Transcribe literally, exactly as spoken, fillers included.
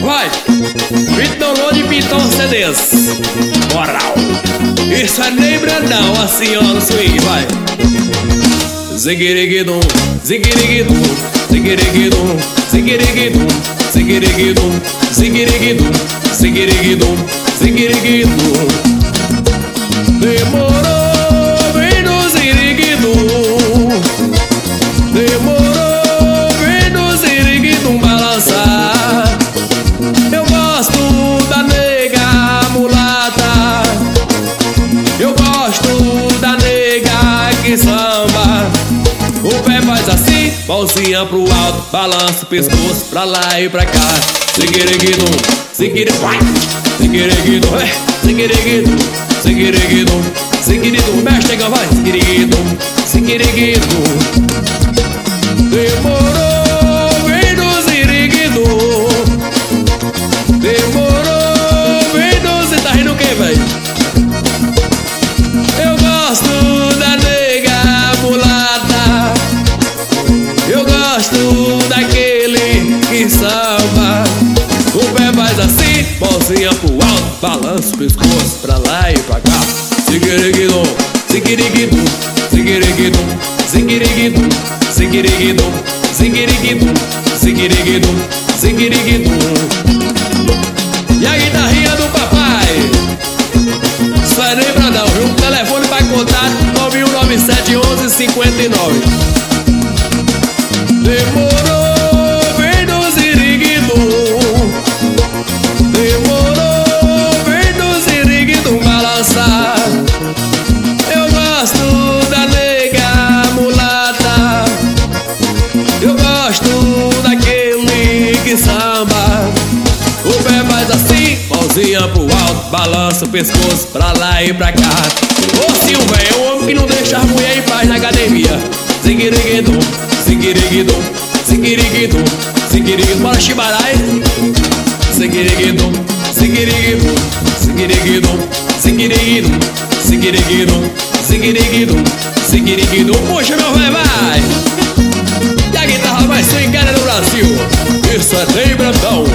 vai! Beat download e Piton C Ds. Moral! Isso é nem Brandão, assim ó, no swing, vai! Ziguiriguidum, ziguiriguidum, ziguiriguidum, ziguiriguidum, ziguiriguidum, ziguiriguidum, ziguiriguidum, ziguiriguidum. Demorou, vem no ziguiriguidum. Demorou, vem no ziguiriguidum balançar. Eu gosto da nega mulata. Eu gosto da nega que samba. O pé faz assim, mãozinha pro alto, balança o pescoço pra lá e pra cá. Ziguiriguidum, ziguiriguidum, ziguiriguidum, ziguiriguidum, ziguiriguidum, ziguiriguidum, mexe, negão, vai. Ziguiriguidum, ziguiriguidum. Demorou, vem no ziguiriguidum. Demorou, vem no ziguiriguidum. Tá rindo o quê, véi? Eu gosto da nega mulata. Eu gosto daquele que samba. O pé faz assim, mãozinha pro alto, balança o pescoço pra lá e pra cá. Ziguiriguidum, ziguiriguidum, ziguiriguidum, ziguiriguidum, ziguiriguidum, ziguiriguidum, ziguiriguidum, ziguiriguidum. E a guitarrinha do papai? Isso é nem Brandão, viu? O telefone vai contar nove um nove sete um um cinco nove. Demorou, vem no ziguiriguidum. Demorou, vem no ziguiriguidum balançar. Eu gosto da nega mulata. Eu gosto daquele que samba. O pé faz assim, mãozinha pro alto, balança o pescoço pra lá e pra cá. Ô Silva, é o homem que não deixa a mulher em paz na academia. Ziguiriguidum, ziguiriguidum, ziguiriguidum, ziguiriguidum, bora chibarai. Ziguiriguidum, ziguiriguidum, ziguiriguidum, ziguiriguidum, ziguiriguidum, ziguiriguidum, ziguiriguidum. Puxa meu velho, vai! E a guitarra mais swingada do Brasil. Isso é Ney Brandão.